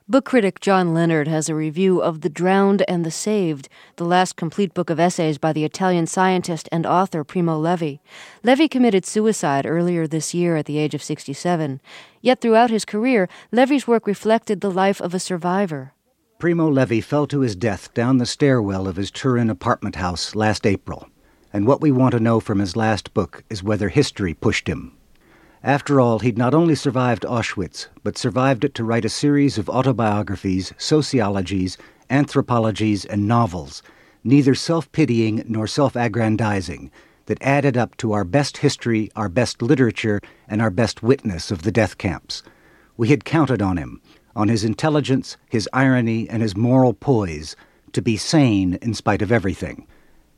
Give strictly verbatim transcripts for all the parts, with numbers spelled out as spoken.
Book critic John Leonard has a review of The Drowned and the Saved, the last complete book of essays by the Italian scientist and author Primo Levi. Levi committed suicide earlier this year at the age of sixty-seven. Yet throughout his career, Levi's work reflected the life of a survivor. Primo Levi fell to his death down the stairwell of his Turin apartment house last April, and what we want to know from his last book is whether history pushed him. After all, he'd not only survived Auschwitz, but survived it to write a series of autobiographies, sociologies, anthropologies, and novels, neither self-pitying nor self-aggrandizing, that added up to our best history, our best literature, and our best witness of the death camps. We had counted on him, on his intelligence, his irony, and his moral poise, to be sane in spite of everything.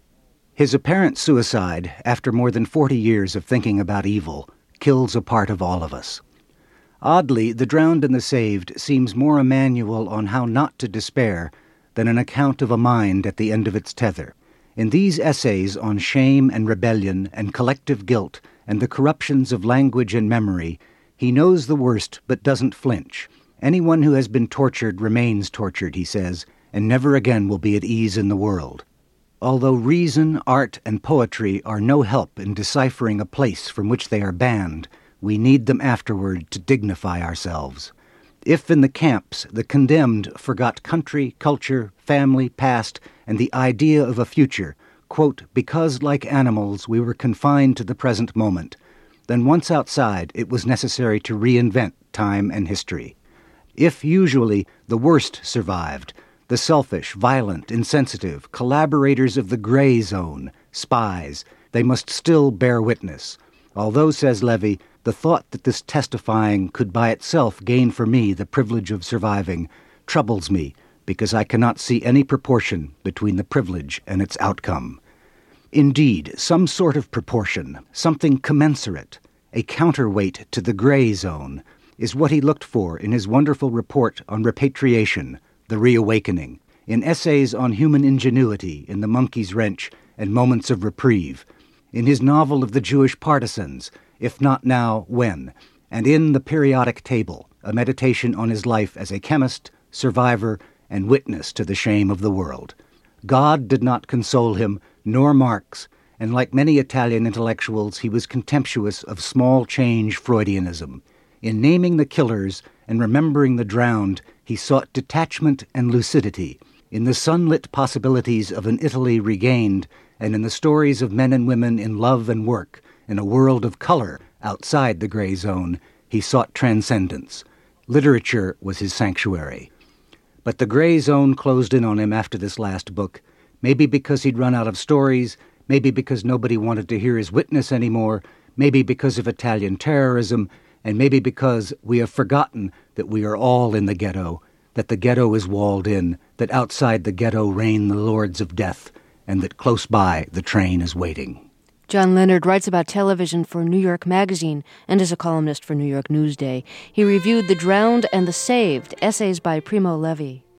His apparent suicide, after more than forty years of thinking about evil, kills a part of all of us. Oddly, The Drowned and the Saved seems more a manual on how not to despair than an account of a mind at the end of its tether. In these essays on shame and rebellion and collective guilt and the corruptions of language and memory, he knows the worst but doesn't flinch. Anyone who has been tortured remains tortured, he says, and never again will be at ease in the world. Although reason, art, and poetry are no help in deciphering a place from which they are banned, we need them afterward to dignify ourselves. If in the camps the condemned forgot country, culture, family, past, and the idea of a future, quote, because like animals we were confined to the present moment, then once outside it was necessary to reinvent time and history. If usually the worst survived, the selfish, violent, insensitive, collaborators of the gray zone, spies, they must still bear witness. Although, says Levi, the thought that this testifying could by itself gain for me the privilege of surviving troubles me, because I cannot see any proportion between the privilege and its outcome. Indeed, some sort of proportion, something commensurate, a counterweight to the gray zone, is what he looked for in his wonderful report on repatriation, The Reawakening, in essays on human ingenuity in The Monkey's Wrench and Moments of Reprieve, in his novel of the Jewish Partisans, If Not Now, When, and in The Periodic Table, a meditation on his life as a chemist, survivor, and witness to the shame of the world. God did not console him, nor Marx, and like many Italian intellectuals, he was contemptuous of small-change Freudianism. In naming the killers and remembering the drowned, he sought detachment and lucidity, in the sunlit possibilities of an Italy regained, and in the stories of men and women in love and work, in a world of color outside the gray zone, he sought transcendence. Literature was his sanctuary. But the gray zone closed in on him after this last book, maybe because he'd run out of stories, maybe because nobody wanted to hear his witness anymore, maybe because of Italian terrorism, and maybe because we have forgotten that we are all in the ghetto, that the ghetto is walled in, that outside the ghetto reign the lords of death, and that close by the train is waiting. John Leonard writes about television for New York Magazine and is a columnist for New York Newsday. He reviewed The Drowned and the Saved, essays by Primo Levi.